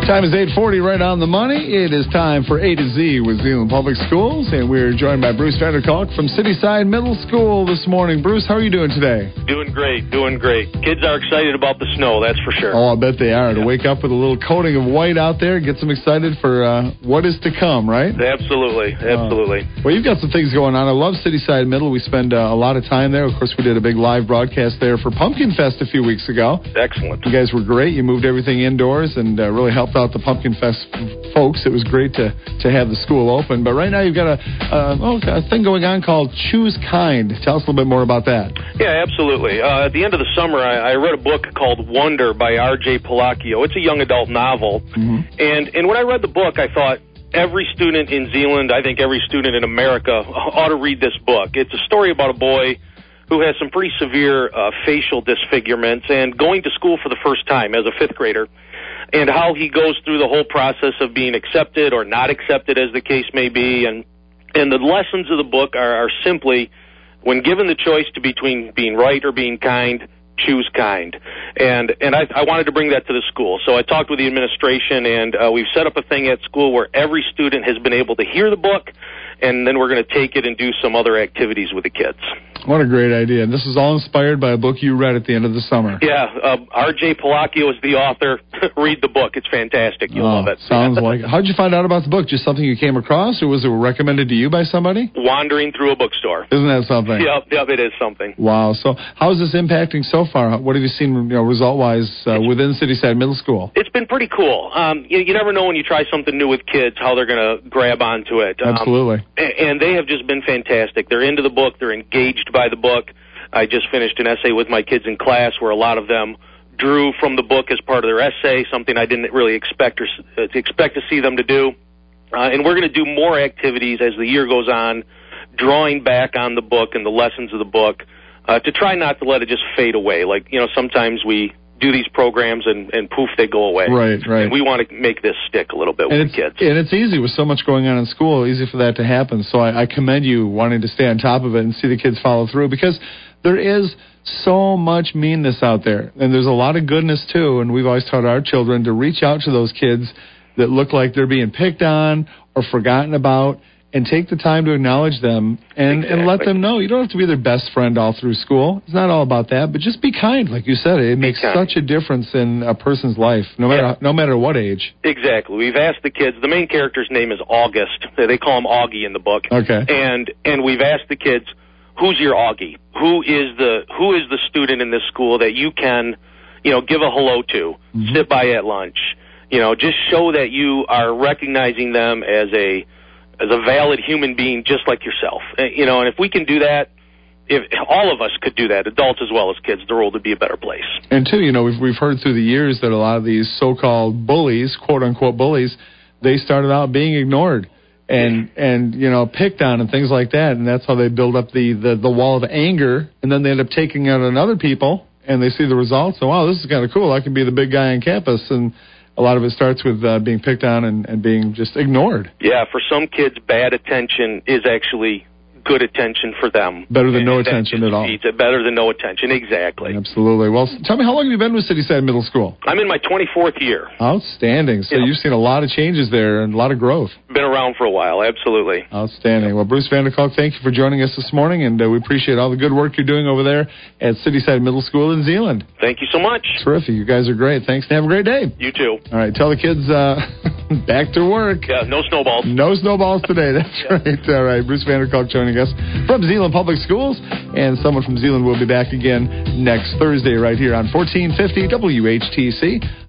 Time is 8:40, right on the money. It is time for A to Z with Zeeland Public Schools, and we're joined by Bruce Vanderkalk from Cityside Middle School this morning. Bruce, how are you doing today? Doing great. Kids are excited about the snow, that's for sure. Oh, I bet they are. To wake up with a little coating of white out there, gets them excited for what is to come, right? Absolutely. Well, you've got some things going on. I love Cityside Middle. We spend a lot of time there. Of course, we did a big live broadcast there for Pumpkin Fest a few weeks ago. Excellent. You guys were great. You moved everything indoors and really helped out the Pumpkin Fest folks. It was great to have the school open. But right now you've got a thing going on called Choose Kind. Tell us a little bit more about that. Yeah, absolutely. At the end of the summer, I read a book called Wonder by R.J. Palacio. It's a young adult novel. Mm-hmm. And when I read the book, I thought, every student in Zeeland, I think every student in America ought to read this book. It's a story about a boy who has some pretty severe facial disfigurements and going to school for the first time as a fifth grader, and how he goes through the whole process of being accepted or not accepted, as the case may be. And the lessons of the book are simply, when given the choice between being right or being kind, choose kind. And I wanted to bring that to the school. So I talked with the administration, and we've set up a thing at school where every student has been able to hear the book, and then we're going to take it and do some other activities with the kids. What a great idea. And this is all inspired by a book you read at the end of the summer. Yeah, R.J. Palacio is the author. Read the book. It's fantastic. You'll love it. Sounds like it. How did you find out about the book? Just something you came across, or was it recommended to you by somebody? Wandering through a bookstore. Isn't that something? Yep, it is something. Wow. So how is this impacting so far? What have you seen result-wise within Cityside Middle School? It's been pretty cool. You never know when you try something new with kids how they're going to grab onto it. Absolutely. And they have just been fantastic. They're into the book. They're engaged by the book. I just finished an essay with my kids in class where a lot of them drew from the book as part of their essay, something I didn't really expect to see them to do. And we're going to do more activities as the year goes on, drawing back on the book and the lessons of the book to try not to let it just fade away. Like, sometimes we do these programs and poof, they go away. Right. And we want to make this stick a little bit with the kids. And it's easy with so much going on in school, easy for that to happen. So I commend you wanting to stay on top of it and see the kids follow through, because there is so much meanness out there, and there's a lot of goodness too, and we've always taught our children to reach out to those kids that look like they're being picked on or forgotten about, and take the time to acknowledge them and let them know you don't have to be their best friend all through school. It's not all about that, but just be kind, like you said. It makes such a difference in a person's life, no matter what age. Exactly. We've asked the kids. The main character's name is August. They call him Augie in the book. Okay. And we've asked the kids, who's your Augie? Who is the student in this school that you can, give a hello to, sit by at lunch, just show that you are recognizing them as a valid human being just like yourself. And if we can do that, if all of us could do that, adults as well as kids, the world would be a better place. And too, we've heard through the years that a lot of these so-called bullies, quote-unquote bullies, they started out being ignored and picked on and things like that, and that's how they build up the wall of anger, and then they end up taking out on other people, and they see the results, and wow, this is kind of cool, I can be the big guy on campus, and a lot of it starts with being picked on and being just ignored. Yeah, for some kids, bad attention is actually good attention for them. Better than no attention at all. Better than no attention, exactly. Absolutely. Well, tell me, how long have you been with Cityside Middle School? I'm in my 24th year. Outstanding. So you've seen a lot of changes there and a lot of growth. Been around for a while, absolutely. Outstanding. Well, Bruce Vanderkalk, thank you for joining us this morning, and we appreciate all the good work you're doing over there at Cityside Middle School in Zeeland. Thank you so much. Terrific. You guys are great. Thanks, and have a great day. You too. All right, tell the kids back to work. Yeah, no snowballs. No snowballs today. That's right. All right, Bruce Vanderkalk joining us from Zeeland Public Schools, and someone from Zeeland will be back again next Thursday right here on 1450 WHTC.